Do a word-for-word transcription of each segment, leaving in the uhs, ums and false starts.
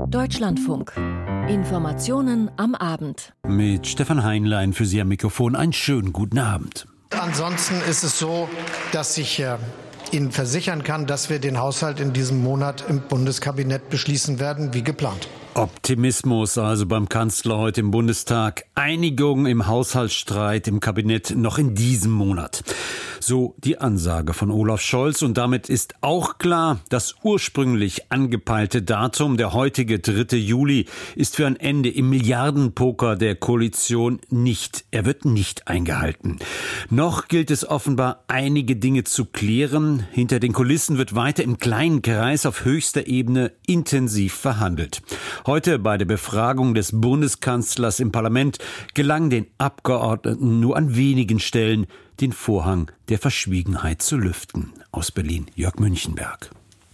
Deutschlandfunk. Informationen am Abend. Mit Stefan Heinlein für Sie am Mikrofon. Einen schönen guten Abend. Ansonsten ist es so, dass ich äh, Ihnen versichern kann, dass wir den Haushalt in diesem Monat im Bundeskabinett beschließen werden, wie geplant. Optimismus also beim Kanzler heute im Bundestag. Einigung im Haushaltsstreit im Kabinett noch in diesem Monat. So die Ansage von Olaf Scholz. Und damit ist auch klar, das ursprünglich angepeilte Datum, der heutige dritte Juli, ist für ein Ende im Milliardenpoker der Koalition nicht. Er wird nicht eingehalten. Noch gilt es offenbar, einige Dinge zu klären. Hinter den Kulissen wird weiter im kleinen Kreis auf höchster Ebene intensiv verhandelt. Heute bei der Befragung des Bundeskanzlers im Parlament gelang den Abgeordneten nur an wenigen Stellen, den Vorhang der Verschwiegenheit zu lüften. Aus Berlin, Jörg Münchenberg.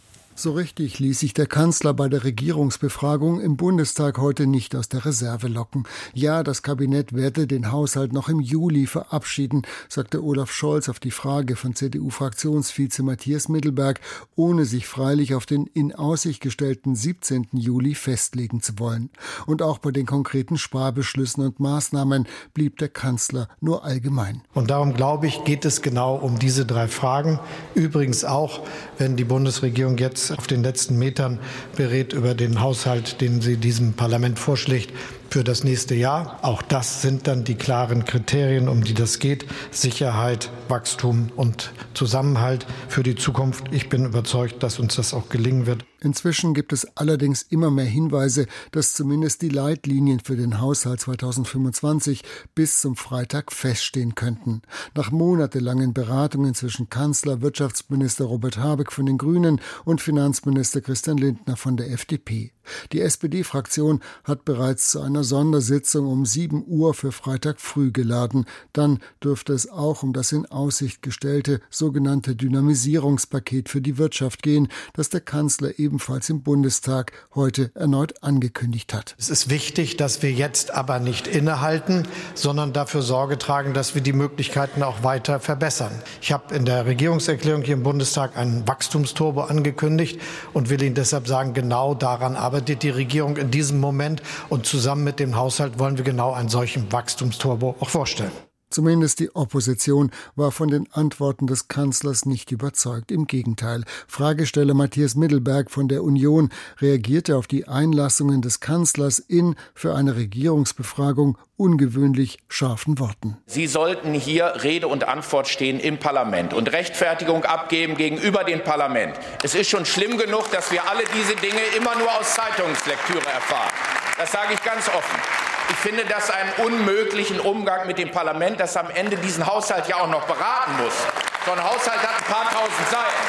So richtig ließ sich der Kanzler bei der Regierungsbefragung im Bundestag heute nicht aus der Reserve locken. Ja, das Kabinett werde den Haushalt noch im Juli verabschieden, sagte Olaf Scholz auf die Frage von C D U-Fraktionsvize Matthias Mittelberg, ohne sich freilich auf den in Aussicht gestellten siebzehnten Juli festlegen zu wollen. Und auch bei den konkreten Sparbeschlüssen und Maßnahmen blieb der Kanzler nur allgemein. Und darum, glaube ich, geht es genau um diese drei Fragen. Übrigens auch, wenn die Bundesregierung jetzt auf den letzten Metern berät über den Haushalt, den sie diesem Parlament vorschlägt für das nächste Jahr. Auch das sind dann die klaren Kriterien, um die das geht. Sicherheit, Wachstum und Zusammenhalt für die Zukunft. Ich bin überzeugt, dass uns das auch gelingen wird. Inzwischen gibt es allerdings immer mehr Hinweise, dass zumindest die Leitlinien für den Haushalt zweitausendfünfundzwanzig bis zum Freitag feststehen könnten. Nach monatelangen Beratungen zwischen Kanzler, Wirtschaftsminister Robert Habeck von den Grünen und Finanzminister Christian Lindner von der F D P. Die S P D-Fraktion hat bereits zu einer Sondersitzung um sieben Uhr für Freitag früh geladen. Dann dürfte es auch um das in Aussicht gestellte sogenannte Dynamisierungspaket für die Wirtschaft gehen, das der Kanzler ebenfalls im Bundestag heute erneut angekündigt hat. Es ist wichtig, dass wir jetzt aber nicht innehalten, sondern dafür Sorge tragen, dass wir die Möglichkeiten auch weiter verbessern. Ich habe in der Regierungserklärung hier im Bundestag einen Wachstumsturbo angekündigt und will Ihnen deshalb sagen, genau daran arbeitet die Regierung in diesem Moment. Und zusammen mit dem Haushalt wollen wir genau einen solchen Wachstumsturbo auch vorstellen. Zumindest die Opposition war von den Antworten des Kanzlers nicht überzeugt. Im Gegenteil. Fragesteller Matthias Mittelberg von der Union reagierte auf die Einlassungen des Kanzlers in, für eine Regierungsbefragung, ungewöhnlich scharfen Worten. Sie sollten hier Rede und Antwort stehen im Parlament und Rechtfertigung abgeben gegenüber dem Parlament. Es ist schon schlimm genug, dass wir alle diese Dinge immer nur aus Zeitungslektüre erfahren. Das sage ich ganz offen. Ich finde das einen unmöglichen Umgang mit dem Parlament, das am Ende diesen Haushalt ja auch noch beraten muss. So ein Haushalt hat ein paar tausend Seiten.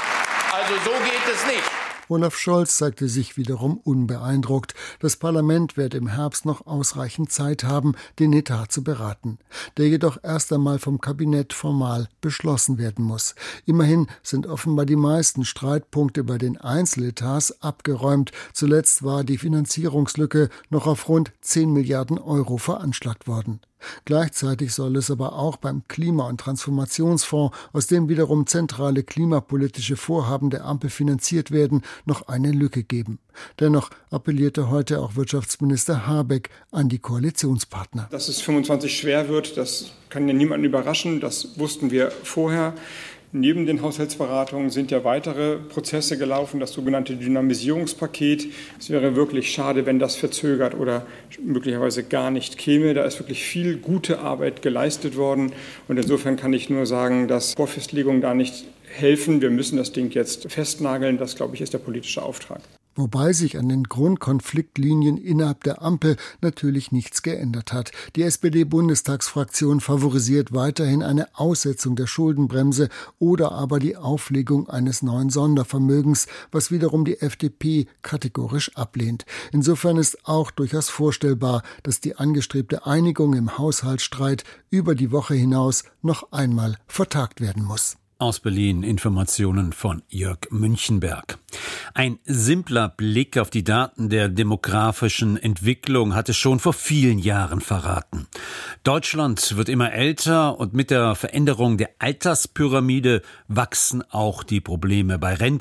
Also so geht es nicht. Olaf Scholz zeigte sich wiederum unbeeindruckt. Das Parlament werde im Herbst noch ausreichend Zeit haben, den Etat zu beraten, der jedoch erst einmal vom Kabinett formal beschlossen werden muss. Immerhin sind offenbar die meisten Streitpunkte bei den Einzeletats abgeräumt. Zuletzt war die Finanzierungslücke noch auf rund zehn Milliarden Euro veranschlagt worden. Gleichzeitig soll es aber auch beim Klima- und Transformationsfonds, aus dem wiederum zentrale klimapolitische Vorhaben der Ampel finanziert werden, noch eine Lücke geben. Dennoch appellierte heute auch Wirtschaftsminister Habeck an die Koalitionspartner. Dass es fünfundzwanzig schwer wird, das kann ja niemanden überraschen, das wussten wir vorher. Neben den Haushaltsberatungen sind ja weitere Prozesse gelaufen, das sogenannte Dynamisierungspaket. Es wäre wirklich schade, wenn das verzögert oder möglicherweise gar nicht käme. Da ist wirklich viel gute Arbeit geleistet worden. Und insofern kann ich nur sagen, dass Vorfestlegungen da nicht helfen. Wir müssen das Ding jetzt festnageln. Das, glaube ich, ist der politische Auftrag. Wobei sich an den Grundkonfliktlinien innerhalb der Ampel natürlich nichts geändert hat. Die S P D-Bundestagsfraktion favorisiert weiterhin eine Aussetzung der Schuldenbremse oder aber die Auflegung eines neuen Sondervermögens, was wiederum die F D P kategorisch ablehnt. Insofern ist auch durchaus vorstellbar, dass die angestrebte Einigung im Haushaltsstreit über die Woche hinaus noch einmal vertagt werden muss. Aus Berlin Informationen von Jörg Münchenberg. Ein simpler Blick auf die Daten der demografischen Entwicklung hat es schon vor vielen Jahren verraten. Deutschland wird immer älter und mit der Veränderung der Alterspyramide wachsen auch die Probleme bei Rente,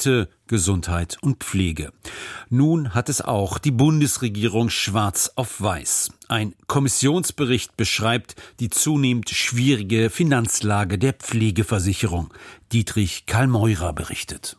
Gesundheit und Pflege. Nun hat es auch die Bundesregierung schwarz auf weiß. Ein Kommissionsbericht beschreibt die zunehmend schwierige Finanzlage der Pflegeversicherung. Dietrich Kallmeurer berichtet.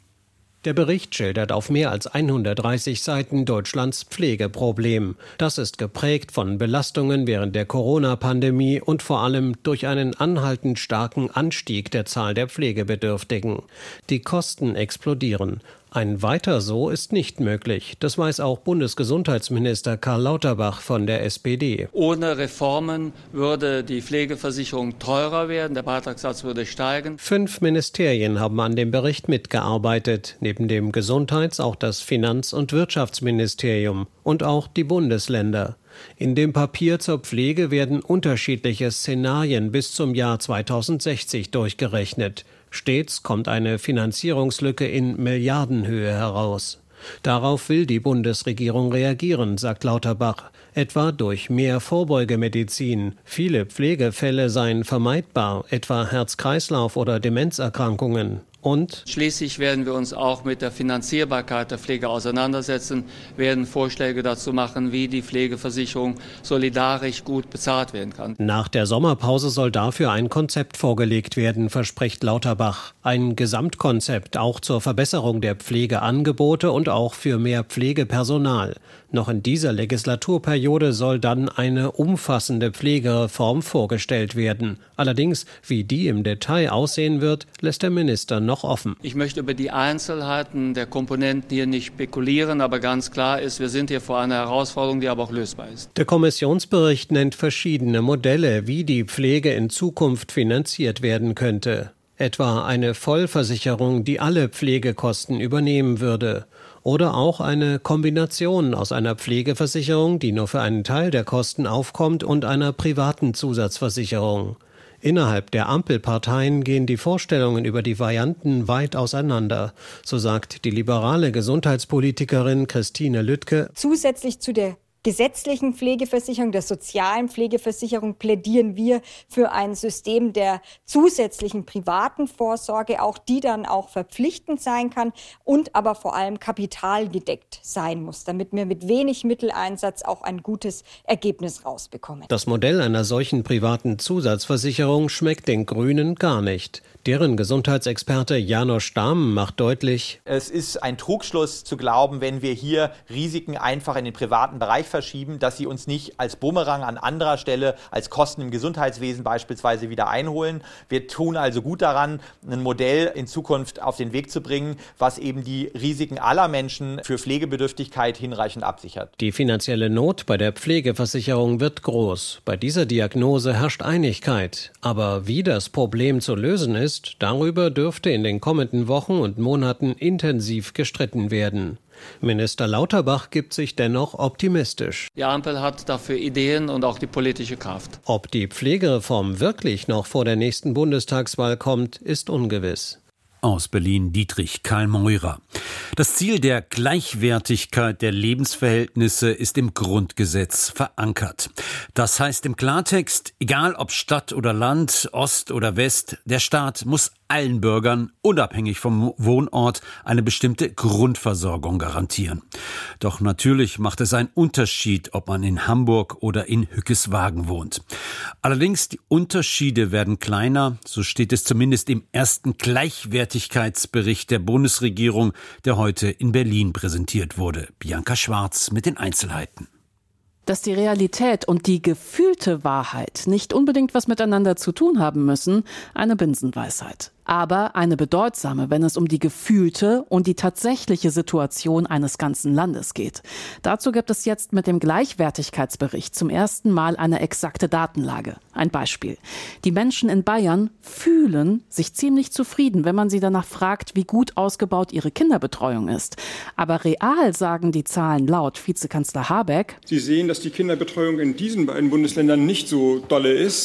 Der Bericht schildert auf mehr als hundertdreißig Seiten Deutschlands Pflegeproblem. Das ist geprägt von Belastungen während der Corona-Pandemie und vor allem durch einen anhaltend starken Anstieg der Zahl der Pflegebedürftigen. Die Kosten explodieren. Ein Weiter so ist nicht möglich. Das weiß auch Bundesgesundheitsminister Karl Lauterbach von der S P D. Ohne Reformen würde die Pflegeversicherung teurer werden, der Beitragssatz würde steigen. Fünf Ministerien haben an dem Bericht mitgearbeitet. Neben dem Gesundheits- auch das Finanz- und Wirtschaftsministerium und auch die Bundesländer. In dem Papier zur Pflege werden unterschiedliche Szenarien bis zum Jahr zweitausendsechzig durchgerechnet. Stets kommt eine Finanzierungslücke in Milliardenhöhe heraus. Darauf will die Bundesregierung reagieren, sagt Lauterbach, etwa durch mehr Vorbeugemedizin. Viele Pflegefälle seien vermeidbar, etwa Herz-Kreislauf- oder Demenzerkrankungen. Und schließlich werden wir uns auch mit der Finanzierbarkeit der Pflege auseinandersetzen, werden Vorschläge dazu machen, wie die Pflegeversicherung solidarisch gut bezahlt werden kann. Nach der Sommerpause soll dafür ein Konzept vorgelegt werden, verspricht Lauterbach. Ein Gesamtkonzept auch zur Verbesserung der Pflegeangebote und auch für mehr Pflegepersonal. Noch in dieser Legislaturperiode soll dann eine umfassende Pflegereform vorgestellt werden. Allerdings, wie die im Detail aussehen wird, lässt der Minister noch offen. Ich möchte über die Einzelheiten der Komponenten hier nicht spekulieren, aber ganz klar ist, wir sind hier vor einer Herausforderung, die aber auch lösbar ist. Der Kommissionsbericht nennt verschiedene Modelle, wie die Pflege in Zukunft finanziert werden könnte. Etwa eine Vollversicherung, die alle Pflegekosten übernehmen würde. Oder auch eine Kombination aus einer Pflegeversicherung, die nur für einen Teil der Kosten aufkommt, und einer privaten Zusatzversicherung. Innerhalb der Ampelparteien gehen die Vorstellungen über die Varianten weit auseinander, so sagt die liberale Gesundheitspolitikerin Christine Lüttke. Zusätzlich zu der gesetzlichen Pflegeversicherung, der sozialen Pflegeversicherung plädieren wir für ein System der zusätzlichen privaten Vorsorge, auch die dann auch verpflichtend sein kann und aber vor allem kapitalgedeckt sein muss, damit wir mit wenig Mitteleinsatz auch ein gutes Ergebnis rausbekommen. Das Modell einer solchen privaten Zusatzversicherung schmeckt den Grünen gar nicht. Deren Gesundheitsexperte Janosch Dahm macht deutlich: Es ist ein Trugschluss zu glauben, wenn wir hier Risiken einfach in den privaten Bereich verschieben, dass sie uns nicht als Bumerang an anderer Stelle, als Kosten im Gesundheitswesen beispielsweise wieder einholen. Wir tun also gut daran, ein Modell in Zukunft auf den Weg zu bringen, was eben die Risiken aller Menschen für Pflegebedürftigkeit hinreichend absichert. Die finanzielle Not bei der Pflegeversicherung wird groß. Bei dieser Diagnose herrscht Einigkeit. Aber wie das Problem zu lösen ist, darüber dürfte in den kommenden Wochen und Monaten intensiv gestritten werden. Minister Lauterbach gibt sich dennoch optimistisch. Die Ampel hat dafür Ideen und auch die politische Kraft. Ob die Pflegereform wirklich noch vor der nächsten Bundestagswahl kommt, ist ungewiss. Aus Berlin Dietrich Kallmeurer. Das Ziel der Gleichwertigkeit der Lebensverhältnisse ist im Grundgesetz verankert. Das heißt im Klartext, egal ob Stadt oder Land, Ost oder West, der Staat muss allen Bürgern, unabhängig vom Wohnort, eine bestimmte Grundversorgung garantieren. Doch natürlich macht es einen Unterschied, ob man in Hamburg oder in Hückeswagen wohnt. Allerdings, die Unterschiede werden kleiner, so steht es zumindest im ersten Gleichwertigkeitsbericht der Bundesregierung, der heute in Berlin präsentiert wurde. Bianca Schwarz mit den Einzelheiten. Dass die Realität und die gefühlte Wahrheit nicht unbedingt was miteinander zu tun haben müssen, eine Binsenweisheit. Aber eine bedeutsame, wenn es um die gefühlte und die tatsächliche Situation eines ganzen Landes geht. Dazu gibt es jetzt mit dem Gleichwertigkeitsbericht zum ersten Mal eine exakte Datenlage. Ein Beispiel. Die Menschen in Bayern fühlen sich ziemlich zufrieden, wenn man sie danach fragt, wie gut ausgebaut ihre Kinderbetreuung ist. Aber real sagen die Zahlen laut Vizekanzler Habeck: Sie sehen, dass die Kinderbetreuung in diesen beiden Bundesländern nicht so dolle ist.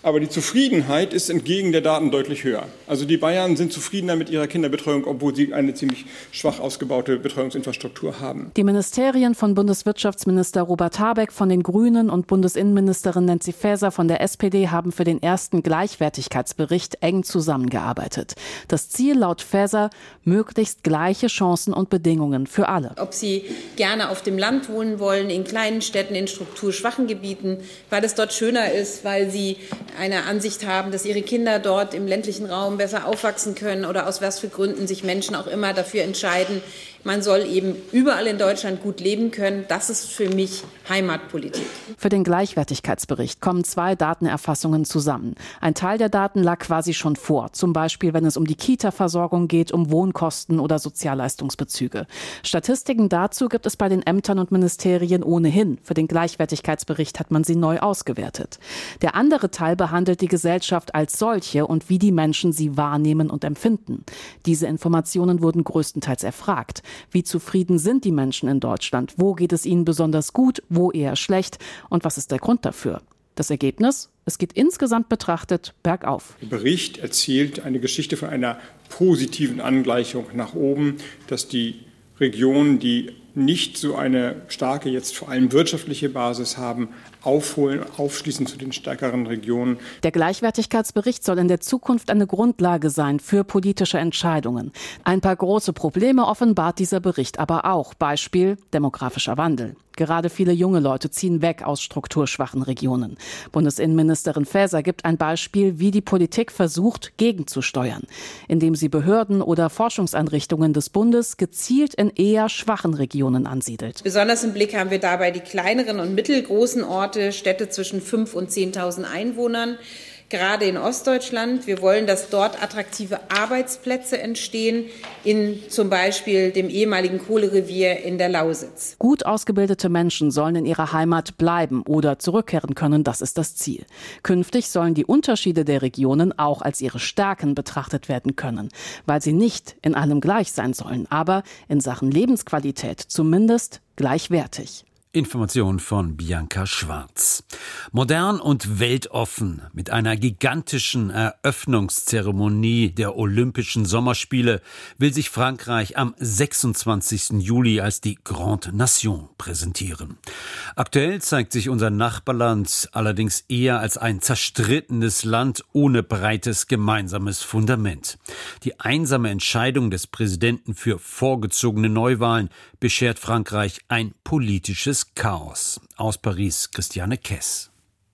Aber die Zufriedenheit ist entgegen der Daten deutlich höher. Also die Bayern sind zufriedener mit ihrer Kinderbetreuung, obwohl sie eine ziemlich schwach ausgebaute Betreuungsinfrastruktur haben. Die Ministerien von Bundeswirtschaftsminister Robert Habeck von den Grünen und Bundesinnenministerin Nancy Faeser von der S P D haben für den ersten Gleichwertigkeitsbericht eng zusammengearbeitet. Das Ziel laut Faeser, möglichst gleiche Chancen und Bedingungen für alle. Ob sie gerne auf dem Land wohnen wollen, in kleinen Städten, in strukturschwachen Gebieten, weil es dort schöner ist, weil sie eine Ansicht haben, dass ihre Kinder dort im ländlichen Raum besser aufwachsen können oder aus was für Gründen sich Menschen auch immer dafür entscheiden, man soll eben überall in Deutschland gut leben können. Das ist für mich Heimatpolitik. Für den Gleichwertigkeitsbericht kommen zwei Datenerfassungen zusammen. Ein Teil der Daten lag quasi schon vor, zum Beispiel wenn es um die Kita-Versorgung geht, um Wohnkosten oder Sozialleistungsbezüge. Statistiken dazu gibt es bei den Ämtern und Ministerien ohnehin. Für den Gleichwertigkeitsbericht hat man sie neu ausgewertet. Der andere Teil behandelt die Gesellschaft als solche und wie die Menschen sie wahrnehmen und empfinden. Diese Informationen wurden größtenteils erfragt. Wie zufrieden sind die Menschen in Deutschland? Wo geht es ihnen besonders gut, wo eher schlecht? Und was ist der Grund dafür? Das Ergebnis? Es geht insgesamt betrachtet bergauf. Der Bericht erzählt eine Geschichte von einer positiven Angleichung nach oben, dass die Regionen, die nicht so eine starke, jetzt vor allem wirtschaftliche Basis haben, aufholen, aufschließen zu den stärkeren Regionen. Der Gleichwertigkeitsbericht soll in der Zukunft eine Grundlage sein für politische Entscheidungen. Ein paar große Probleme offenbart dieser Bericht aber auch. Beispiel demografischer Wandel. Gerade viele junge Leute ziehen weg aus strukturschwachen Regionen. Bundesinnenministerin Faeser gibt ein Beispiel, wie die Politik versucht, gegenzusteuern, indem sie Behörden oder Forschungseinrichtungen des Bundes gezielt in eher schwachen Regionen ansiedelt. Besonders im Blick haben wir dabei die kleineren und mittelgroßen Orte, Städte zwischen fünf und zehntausend Einwohnern. Gerade in Ostdeutschland. Wir wollen, dass dort attraktive Arbeitsplätze entstehen, in zum Beispiel dem ehemaligen Kohlerevier in der Lausitz. Gut ausgebildete Menschen sollen in ihrer Heimat bleiben oder zurückkehren können, das ist das Ziel. Künftig sollen die Unterschiede der Regionen auch als ihre Stärken betrachtet werden können, weil sie nicht in allem gleich sein sollen, aber in Sachen Lebensqualität zumindest gleichwertig. Information von Bianca Schwarz. Modern und weltoffen mit einer gigantischen Eröffnungszeremonie der Olympischen Sommerspiele will sich Frankreich am sechsundzwanzigsten Juli als die Grande Nation präsentieren. Aktuell zeigt sich unser Nachbarland allerdings eher als ein zerstrittenes Land ohne breites gemeinsames Fundament. Die einsame Entscheidung des Präsidenten für vorgezogene Neuwahlen beschert Frankreich ein politisches Chaos. Aus Paris, Christiane Kess.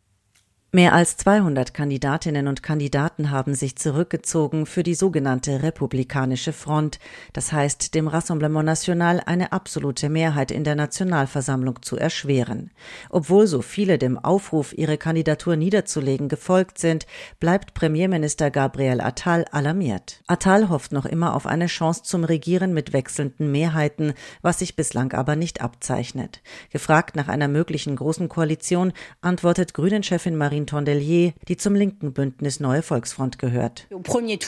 Mehr als zweihundert Kandidatinnen und Kandidaten haben sich zurückgezogen für die sogenannte Republikanische Front, das heißt dem Rassemblement National eine absolute Mehrheit in der Nationalversammlung zu erschweren. Obwohl so viele dem Aufruf, ihre Kandidatur niederzulegen, gefolgt sind, bleibt Premierminister Gabriel Attal alarmiert. Attal hofft noch immer auf eine Chance zum Regieren mit wechselnden Mehrheiten, was sich bislang aber nicht abzeichnet. Gefragt nach einer möglichen großen Koalition, antwortet Grünen-Chefin Marine Tondelier, die zum linken Bündnis Neue Volksfront gehört. Im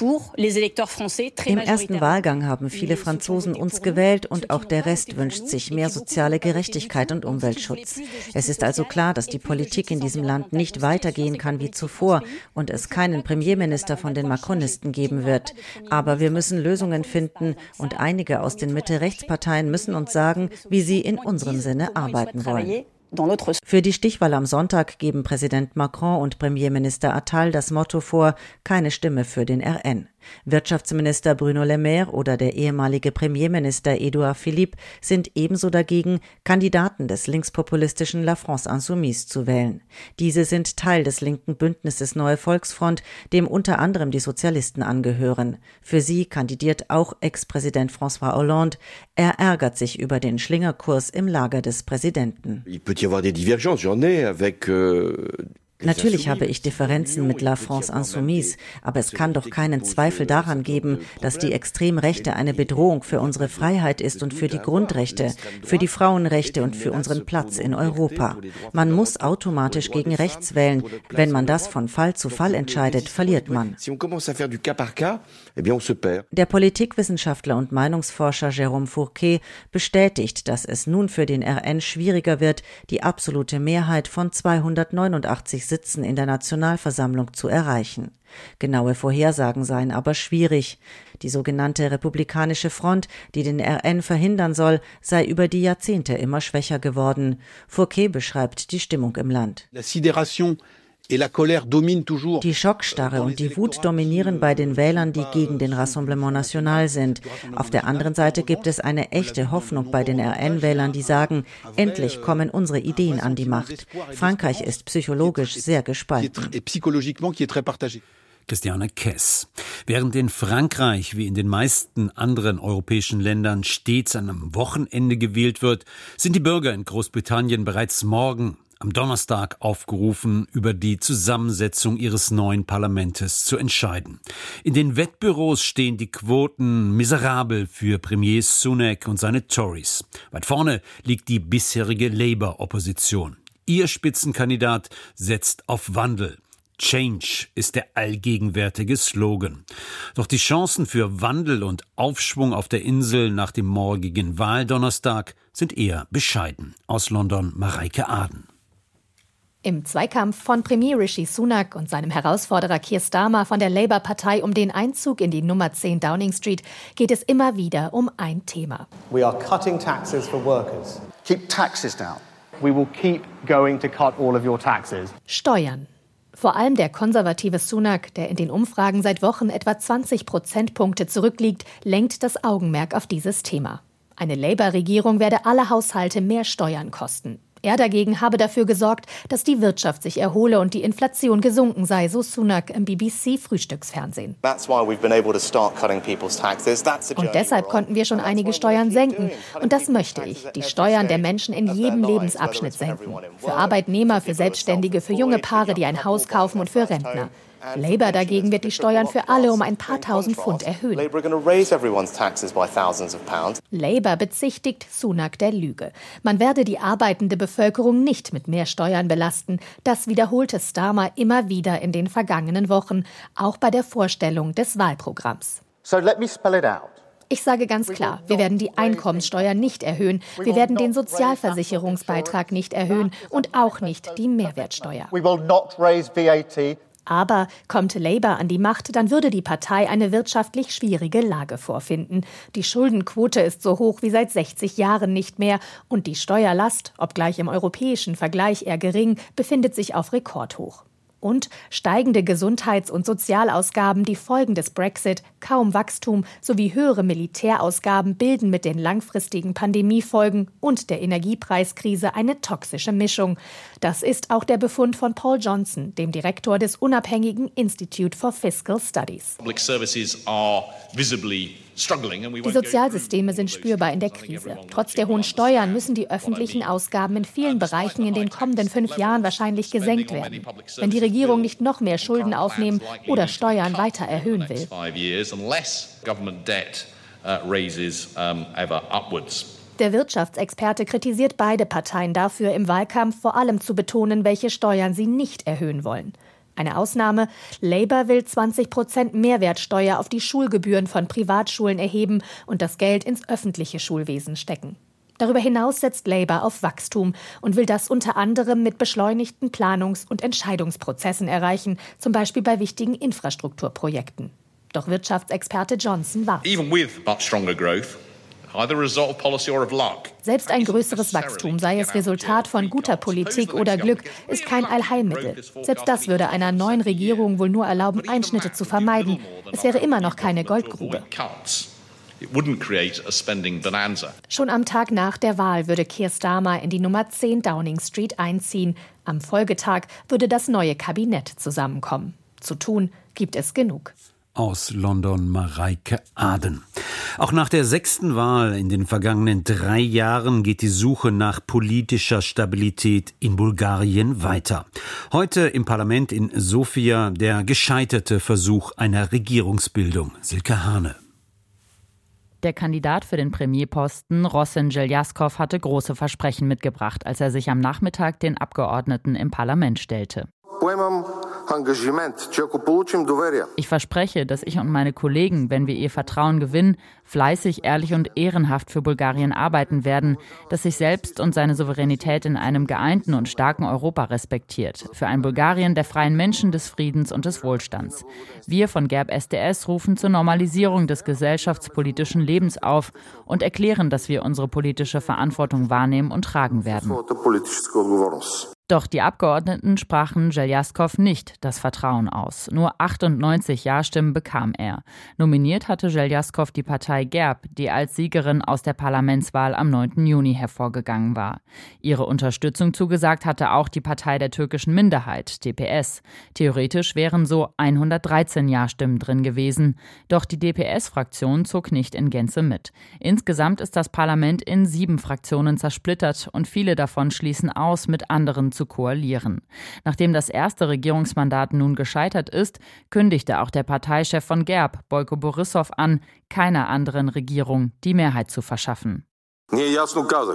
ersten Wahlgang haben viele Franzosen uns gewählt und auch der Rest wünscht sich mehr soziale Gerechtigkeit und Umweltschutz. Es ist also klar, dass die Politik in diesem Land nicht weitergehen kann wie zuvor und es keinen Premierminister von den Macronisten geben wird. Aber wir müssen Lösungen finden und einige aus den Mitte-Rechts-Parteien müssen uns sagen, wie sie in unserem Sinne arbeiten wollen. Für die Stichwahl am Sonntag geben Präsident Macron und Premierminister Attal das Motto vor, keine Stimme für den R N. Wirtschaftsminister Bruno Le Maire oder der ehemalige Premierminister Edouard Philippe sind ebenso dagegen, Kandidaten des linkspopulistischen La France Insoumise zu wählen. Diese sind Teil des linken Bündnisses Neue Volksfront, dem unter anderem die Sozialisten angehören. Für sie kandidiert auch Ex-Präsident François Hollande. Er ärgert sich über den Schlingerkurs im Lager des Präsidenten. Il peut y avoir des divergences, j'en ai avec euh Natürlich habe ich Differenzen mit La France Insoumise, aber es kann doch keinen Zweifel daran geben, dass die Extremrechte eine Bedrohung für unsere Freiheit ist und für die Grundrechte, für die Frauenrechte und für unseren Platz in Europa. Man muss automatisch gegen rechts wählen. Wenn man das von Fall zu Fall entscheidet, verliert man. Der Politikwissenschaftler und Meinungsforscher Jérôme Fourquet bestätigt, dass es nun für den R N schwieriger wird, die absolute Mehrheit von zweihundertneunundachtzig Sitzen in der Nationalversammlung zu erreichen. Genaue Vorhersagen seien aber schwierig. Die sogenannte Republikanische Front, die den R N verhindern soll, sei über die Jahrzehnte immer schwächer geworden. Fouquet beschreibt die Stimmung im Land. Die Schockstarre und die Wut dominieren bei den Wählern, die gegen den Rassemblement National sind. Auf der anderen Seite gibt es eine echte Hoffnung bei den R N-Wählern, die sagen, endlich kommen unsere Ideen an die Macht. Frankreich ist psychologisch sehr gespalten. Christiane Kess. Während in Frankreich wie in den meisten anderen europäischen Ländern stets an einem Wochenende gewählt wird, sind die Bürger in Großbritannien bereits morgen am Donnerstag aufgerufen, über die Zusammensetzung ihres neuen Parlamentes zu entscheiden. In den Wettbüros stehen die Quoten miserabel für Premier Sunak und seine Tories. Weit vorne liegt die bisherige Labour-Opposition. Ihr Spitzenkandidat setzt auf Wandel. Change ist der allgegenwärtige Slogan. Doch die Chancen für Wandel und Aufschwung auf der Insel nach dem morgigen Wahldonnerstag sind eher bescheiden. Aus London Mareike Aden. Im Zweikampf von Premier Rishi Sunak und seinem Herausforderer Keir Starmer von der Labour-Partei um den Einzug in die Nummer zehn Downing Street geht es immer wieder um ein Thema. We are cutting taxes for workers. Keep taxes down. We will keep going to cut all of your taxes. Steuern. Vor allem der konservative Sunak, der in den Umfragen seit Wochen etwa zwanzig Prozentpunkte zurückliegt, lenkt das Augenmerk auf dieses Thema. Eine Labour-Regierung werde alle Haushalte mehr Steuern kosten. Er dagegen habe dafür gesorgt, dass die Wirtschaft sich erhole und die Inflation gesunken sei, so Sunak im B B C-Frühstücksfernsehen. Und deshalb konnten wir schon einige Steuern senken. Und das möchte ich, die Steuern der Menschen in jedem Lebensabschnitt senken. Für Arbeitnehmer, für Selbstständige, für junge Paare, die ein Haus kaufen und für Rentner. Labour dagegen wird die Steuern für alle um ein paar tausend Pfund erhöhen. Labour bezichtigt Sunak der Lüge. Man werde die arbeitende Bevölkerung nicht mit mehr Steuern belasten. Das wiederholte Starmer immer wieder in den vergangenen Wochen, auch bei der Vorstellung des Wahlprogramms. So let me spell it out. Ich sage ganz klar, wir werden die Einkommenssteuer nicht erhöhen, wir werden den Sozialversicherungsbeitrag nicht erhöhen und auch nicht die Mehrwertsteuer. We will not raise V A T. Aber kommt Labour an die Macht, dann würde die Partei eine wirtschaftlich schwierige Lage vorfinden. Die Schuldenquote ist so hoch wie seit sechzig Jahren nicht mehr und die Steuerlast, obgleich im europäischen Vergleich eher gering, befindet sich auf Rekordhoch. Und steigende Gesundheits- und Sozialausgaben, die Folgen des Brexit, kaum Wachstum sowie höhere Militärausgaben bilden mit den langfristigen Pandemiefolgen und der Energiepreiskrise eine toxische Mischung. Das ist auch der Befund von Paul Johnson, dem Direktor des unabhängigen Institute for Fiscal Studies. Die Sozialsysteme sind spürbar in der Krise. Trotz der hohen Steuern müssen die öffentlichen Ausgaben in vielen Bereichen in den kommenden fünf Jahren wahrscheinlich gesenkt werden, wenn die Regierung nicht noch mehr Schulden aufnehmen oder Steuern weiter erhöhen will. Der Wirtschaftsexperte kritisiert beide Parteien dafür, im Wahlkampf vor allem zu betonen, welche Steuern sie nicht erhöhen wollen. Eine Ausnahme: Labour will zwanzig Prozent Mehrwertsteuer auf die Schulgebühren von Privatschulen erheben und das Geld ins öffentliche Schulwesen stecken. Darüber hinaus setzt Labour auf Wachstum und will das unter anderem mit beschleunigten Planungs- und Entscheidungsprozessen erreichen, zum Beispiel bei wichtigen Infrastrukturprojekten. Doch Wirtschaftsexperte Johnson warnt. Selbst ein größeres Wachstum, sei es Resultat von guter Politik oder Glück, ist kein Allheilmittel. Selbst das würde einer neuen Regierung wohl nur erlauben, Einschnitte zu vermeiden. Es wäre immer noch keine Goldgrube. Schon am Tag nach der Wahl würde Keir Starmer in die Nummer zehn Downing Street einziehen. Am Folgetag würde das neue Kabinett zusammenkommen. Zu tun gibt es genug. Aus London Mareike Aden. Auch nach der sechsten Wahl in den vergangenen drei Jahren geht die Suche nach politischer Stabilität in Bulgarien weiter. Heute im Parlament in Sofia der gescheiterte Versuch einer Regierungsbildung. Silke Hane. Der Kandidat für den Premierposten, Rosen Jeljaskov, hatte große Versprechen mitgebracht, als er sich am Nachmittag den Abgeordneten im Parlament stellte. Ich verspreche, dass ich und meine Kollegen, wenn wir ihr Vertrauen gewinnen, fleißig, ehrlich und ehrenhaft für Bulgarien arbeiten werden, das sich selbst und seine Souveränität in einem geeinten und starken Europa respektiert. Für ein Bulgarien der freien Menschen, des Friedens und des Wohlstands. Wir von G E R B S D S rufen zur Normalisierung des gesellschaftspolitischen Lebens auf und erklären, dass wir unsere politische Verantwortung wahrnehmen und tragen werden. Doch die Abgeordneten sprachen Željaskov nicht das Vertrauen aus. Nur achtundneunzig Ja-Stimmen bekam er. Nominiert hatte Željaskov die Partei G E R B, die als Siegerin aus der Parlamentswahl am neunten Juni hervorgegangen war. Ihre Unterstützung zugesagt hatte auch die Partei der türkischen Minderheit, D P S. Theoretisch wären so hundertdreizehn Ja-Stimmen drin gewesen. Doch die D P S-Fraktion zog nicht in Gänze mit. Insgesamt ist das Parlament in sieben Fraktionen zersplittert und viele davon schließen aus, mit anderen zu koalieren. Nachdem das erste Regierungsmandat nun gescheitert ist, kündigte auch der Parteichef von G E R B, Boyko Borissow, an, keiner anderen Regierung die Mehrheit zu verschaffen. Wir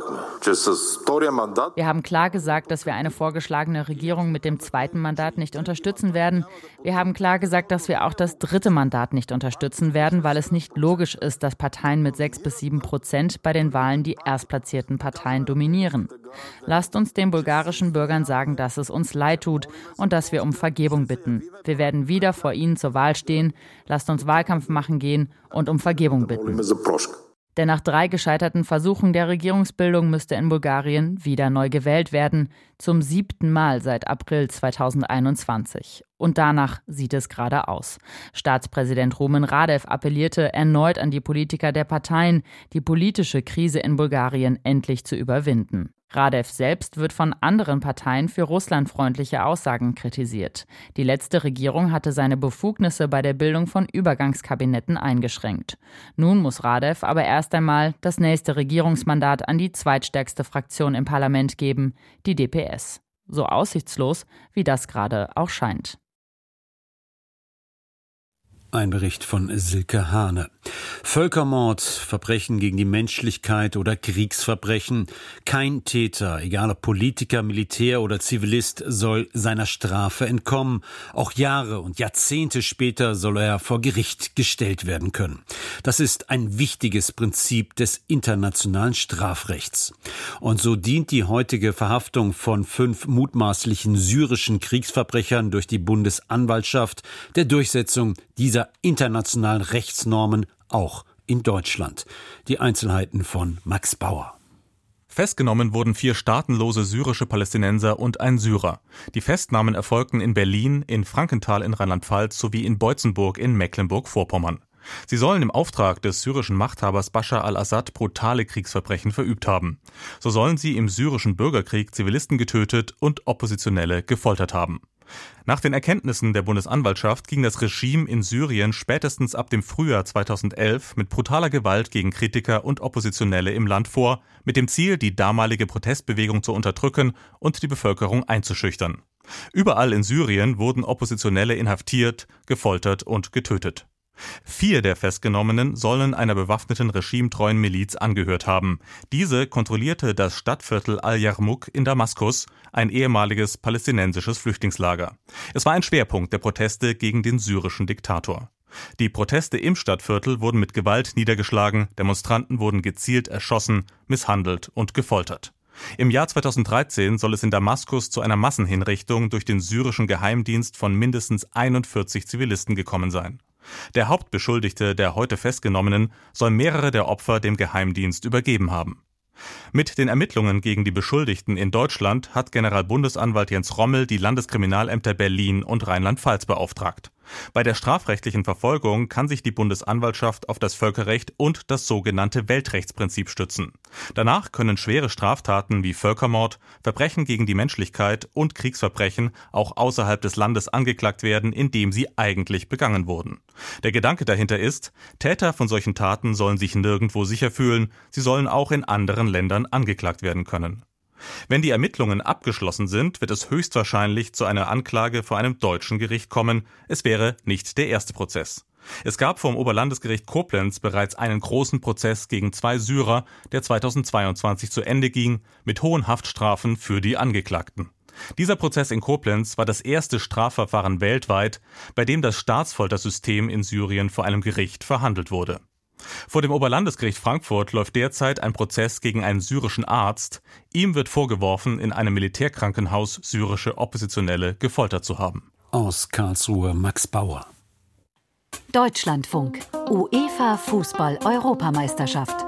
haben klar gesagt, dass wir eine vorgeschlagene Regierung mit dem zweiten Mandat nicht unterstützen werden. Wir haben klar gesagt, dass wir auch das dritte Mandat nicht unterstützen werden, weil es nicht logisch ist, dass Parteien mit sechs bis sieben Prozent bei den Wahlen die erstplatzierten Parteien dominieren. Lasst uns den bulgarischen Bürgern sagen, dass es uns leid tut und dass wir um Vergebung bitten. Wir werden wieder vor ihnen zur Wahl stehen. Lasst uns Wahlkampf machen gehen und um Vergebung bitten. Denn nach drei gescheiterten Versuchen der Regierungsbildung müsste in Bulgarien wieder neu gewählt werden, zum siebten Mal seit April zweitausendeinundzwanzig. Und danach sieht es gerade aus. Staatspräsident Rumen Radev appellierte erneut an die Politiker der Parteien, die politische Krise in Bulgarien endlich zu überwinden. Radev selbst wird von anderen Parteien für russlandfreundliche Aussagen kritisiert. Die letzte Regierung hatte seine Befugnisse bei der Bildung von Übergangskabinetten eingeschränkt. Nun muss Radev aber erst einmal das nächste Regierungsmandat an die zweitstärkste Fraktion im Parlament geben, die D P S. So aussichtslos, wie das gerade auch scheint. Ein Bericht von Silke Hane. Völkermord, Verbrechen gegen die Menschlichkeit oder Kriegsverbrechen. Kein Täter, egal ob Politiker, Militär oder Zivilist, soll seiner Strafe entkommen. Auch Jahre und Jahrzehnte später soll er vor Gericht gestellt werden können. Das ist ein wichtiges Prinzip des internationalen Strafrechts. Und so dient die heutige Verhaftung von fünf mutmaßlichen syrischen Kriegsverbrechern durch die Bundesanwaltschaft der Durchsetzung dieser internationalen Rechtsnormen auch in Deutschland. Die Einzelheiten von Max Bauer. Festgenommen wurden vier staatenlose syrische Palästinenser und ein Syrer. Die Festnahmen erfolgten in Berlin, in Frankenthal in Rheinland-Pfalz sowie in Beutzenburg in Mecklenburg-Vorpommern. Sie sollen im Auftrag des syrischen Machthabers Bashar al-Assad brutale Kriegsverbrechen verübt haben. So sollen sie im syrischen Bürgerkrieg Zivilisten getötet und Oppositionelle gefoltert haben. Nach den Erkenntnissen der Bundesanwaltschaft ging das Regime in Syrien spätestens ab dem Frühjahr zweitausendelf mit brutaler Gewalt gegen Kritiker und Oppositionelle im Land vor, mit dem Ziel, die damalige Protestbewegung zu unterdrücken und die Bevölkerung einzuschüchtern. Überall in Syrien wurden Oppositionelle inhaftiert, gefoltert und getötet. Vier der Festgenommenen sollen einer bewaffneten regimetreuen Miliz angehört haben. Diese kontrollierte das Stadtviertel Al-Yarmouk in Damaskus, ein ehemaliges palästinensisches Flüchtlingslager. Es war ein Schwerpunkt der Proteste gegen den syrischen Diktator. Die Proteste im Stadtviertel wurden mit Gewalt niedergeschlagen, Demonstranten wurden gezielt erschossen, misshandelt und gefoltert. Im Jahr zweitausenddreizehn soll es in Damaskus zu einer Massenhinrichtung durch den syrischen Geheimdienst von mindestens einundvierzig Zivilisten gekommen sein. Der Hauptbeschuldigte der heute Festgenommenen soll mehrere der Opfer dem Geheimdienst übergeben haben. Mit den Ermittlungen gegen die Beschuldigten in Deutschland hat Generalbundesanwalt Jens Rommel die Landeskriminalämter Berlin und Rheinland-Pfalz beauftragt. Bei der strafrechtlichen Verfolgung kann sich die Bundesanwaltschaft auf das Völkerrecht und das sogenannte Weltrechtsprinzip stützen. Danach können schwere Straftaten wie Völkermord, Verbrechen gegen die Menschlichkeit und Kriegsverbrechen auch außerhalb des Landes angeklagt werden, in dem sie eigentlich begangen wurden. Der Gedanke dahinter ist, Täter von solchen Taten sollen sich nirgendwo sicher fühlen, sie sollen auch in anderen Ländern angeklagt werden können. Wenn die Ermittlungen abgeschlossen sind, wird es höchstwahrscheinlich zu einer Anklage vor einem deutschen Gericht kommen. Es wäre nicht der erste Prozess. Es gab vom Oberlandesgericht Koblenz bereits einen großen Prozess gegen zwei Syrer, der zweitausendzweiundzwanzig zu Ende ging, mit hohen Haftstrafen für die Angeklagten. Dieser Prozess in Koblenz war das erste Strafverfahren weltweit, bei dem das Staatsfoltersystem in Syrien vor einem Gericht verhandelt wurde. Vor dem Oberlandesgericht Frankfurt läuft derzeit ein Prozess gegen einen syrischen Arzt. Ihm wird vorgeworfen, in einem Militärkrankenhaus syrische Oppositionelle gefoltert zu haben. Aus Karlsruhe Max Bauer. Deutschlandfunk. UEFA Fußball-Europameisterschaft.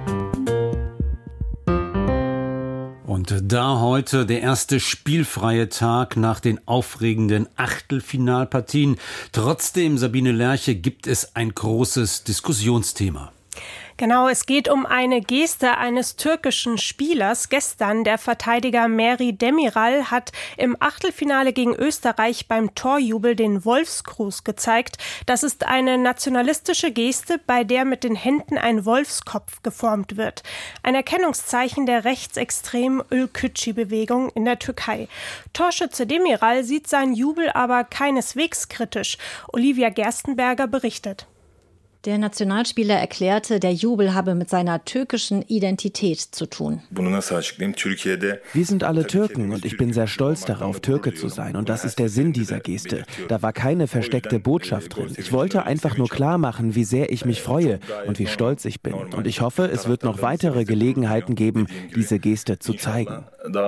Und da heute der erste spielfreie Tag nach den aufregenden Achtelfinalpartien. Trotzdem, Sabine Lerche, gibt es ein großes Diskussionsthema. Genau, es geht um eine Geste eines türkischen Spielers. Gestern, der Verteidiger Meri Demiral hat im Achtelfinale gegen Österreich beim Torjubel den Wolfsgruß gezeigt. Das ist eine nationalistische Geste, bei der mit den Händen ein Wolfskopf geformt wird. Ein Erkennungszeichen der rechtsextremen Ülkücü-Bewegung in der Türkei. Torschütze Demiral sieht seinen Jubel aber keineswegs kritisch. Olivia Gerstenberger berichtet. Der Nationalspieler erklärte, der Jubel habe mit seiner türkischen Identität zu tun. Wir sind alle Türken und ich bin sehr stolz darauf, Türke zu sein. Und das ist der Sinn dieser Geste. Da war keine versteckte Botschaft drin. Ich wollte einfach nur klar machen, wie sehr ich mich freue und wie stolz ich bin. Und ich hoffe, es wird noch weitere Gelegenheiten geben, diese Geste zu zeigen.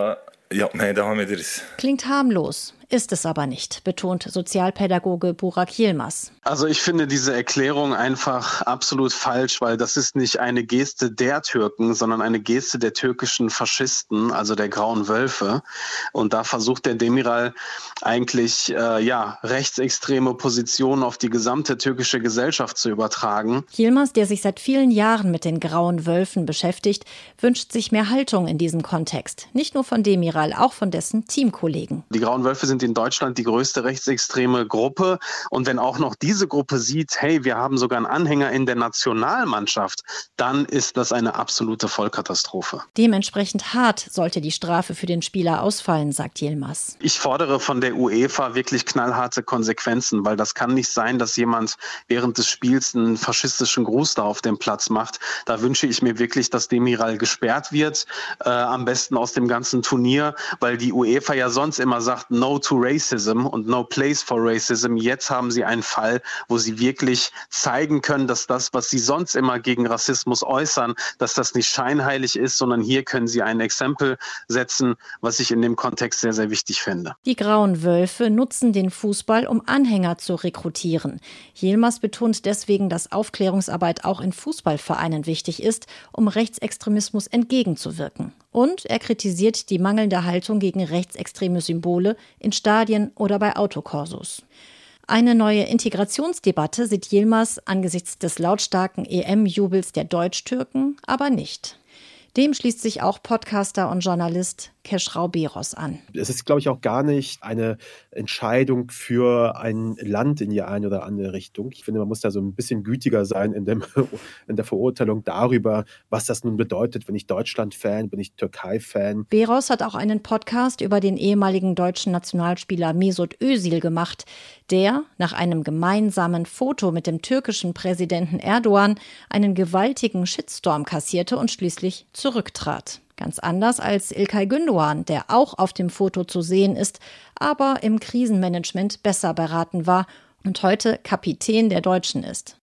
Klingt harmlos, ist es aber nicht, betont Sozialpädagoge Burak Yilmaz. Also ich finde diese Erklärung einfach absolut falsch, weil das ist nicht eine Geste der Türken, sondern eine Geste der türkischen Faschisten, also der Grauen Wölfe. Und da versucht der Demiral eigentlich äh, ja rechtsextreme Positionen auf die gesamte türkische Gesellschaft zu übertragen. Yilmaz, der sich seit vielen Jahren mit den Grauen Wölfen beschäftigt, wünscht sich mehr Haltung in diesem Kontext. Nicht nur von Demiral, auch von dessen Teamkollegen. Die Grauen Wölfe sind in Deutschland die größte rechtsextreme Gruppe. Und wenn auch noch diese Gruppe sieht, hey, wir haben sogar einen Anhänger in der Nationalmannschaft, dann ist das eine absolute Vollkatastrophe. Dementsprechend hart sollte die Strafe für den Spieler ausfallen, sagt Yilmaz. Ich fordere von der UEFA wirklich knallharte Konsequenzen, weil das kann nicht sein, dass jemand während des Spiels einen faschistischen Gruß da auf dem Platz macht. Da wünsche ich mir wirklich, dass Demiral gesperrt wird, äh, am besten aus dem ganzen Turnier, weil die UEFA ja sonst immer sagt, no to racism und no place for racism. Jetzt haben sie einen Fall, wo sie wirklich zeigen können, dass das, was sie sonst immer gegen Rassismus äußern, dass das nicht scheinheilig ist, sondern hier können sie ein Exempel setzen, was ich in dem Kontext sehr, sehr wichtig finde. Die Grauen Wölfe nutzen den Fußball, um Anhänger zu rekrutieren. Yilmaz betont deswegen, dass Aufklärungsarbeit auch in Fußballvereinen wichtig ist, um Rechtsextremismus entgegenzuwirken. Und er kritisiert die mangelnde Haltung gegen rechtsextreme Symbole in Stadien oder bei Autokorsos. Eine neue Integrationsdebatte sieht Yilmaz angesichts des lautstarken E M-Jubels der Deutsch-Türken aber nicht. Dem schließt sich auch Podcaster und Journalist Keschrau Beros an. Es ist, glaube ich, auch gar nicht eine Entscheidung für ein Land in die eine oder andere Richtung. Ich finde, man muss da so ein bisschen gütiger sein in, dem, in der Verurteilung darüber, was das nun bedeutet. Bin ich Deutschland-Fan, bin ich Türkei-Fan? Beros hat auch einen Podcast über den ehemaligen deutschen Nationalspieler Mesut Özil gemacht, der nach einem gemeinsamen Foto mit dem türkischen Präsidenten Erdogan einen gewaltigen Shitstorm kassierte und schließlich zurücktrat. Ganz anders als İlkay Gündoğan, der auch auf dem Foto zu sehen ist, aber im Krisenmanagement besser beraten war und heute Kapitän der Deutschen ist.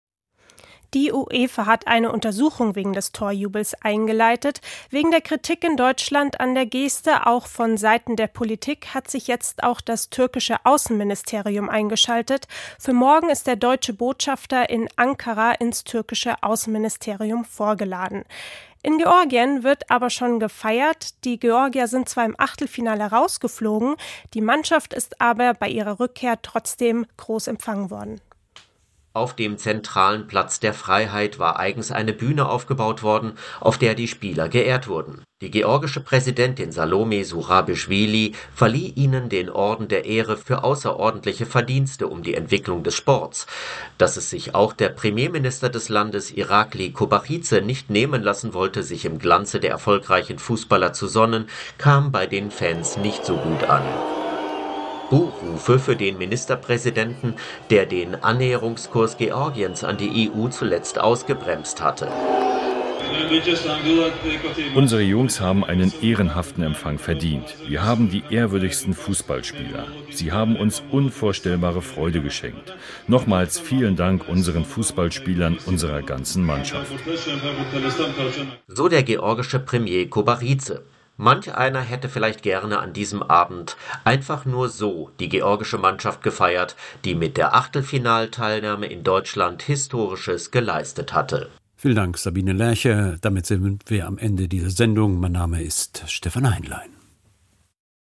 Die UEFA hat eine Untersuchung wegen des Torjubels eingeleitet. Wegen der Kritik in Deutschland an der Geste, auch von Seiten der Politik, hat sich jetzt auch das türkische Außenministerium eingeschaltet. Für morgen ist der deutsche Botschafter in Ankara ins türkische Außenministerium vorgeladen. In Georgien wird aber schon gefeiert. Die Georgier sind zwar im Achtelfinale rausgeflogen, die Mannschaft ist aber bei ihrer Rückkehr trotzdem groß empfangen worden. Auf dem zentralen Platz der Freiheit war eigens eine Bühne aufgebaut worden, auf der die Spieler geehrt wurden. Die georgische Präsidentin Salome Zurabischvili verlieh ihnen den Orden der Ehre für außerordentliche Verdienste um die Entwicklung des Sports. Dass es sich auch der Premierminister des Landes Irakli Kobakhidze nicht nehmen lassen wollte, sich im Glanze der erfolgreichen Fußballer zu sonnen, kam bei den Fans nicht so gut an. Buhrufe für den Ministerpräsidenten, der den Annäherungskurs Georgiens an die E U zuletzt ausgebremst hatte. Unsere Jungs haben einen ehrenhaften Empfang verdient. Wir haben die ehrwürdigsten Fußballspieler. Sie haben uns unvorstellbare Freude geschenkt. Nochmals vielen Dank unseren Fußballspielern, unserer ganzen Mannschaft. So der georgische Premier Kobaridze. Manch einer hätte vielleicht gerne an diesem Abend einfach nur so die georgische Mannschaft gefeiert, die mit der Achtelfinalteilnahme in Deutschland Historisches geleistet hatte. Vielen Dank, Sabine Lerche. Damit sind wir am Ende dieser Sendung. Mein Name ist Stefan Heinlein.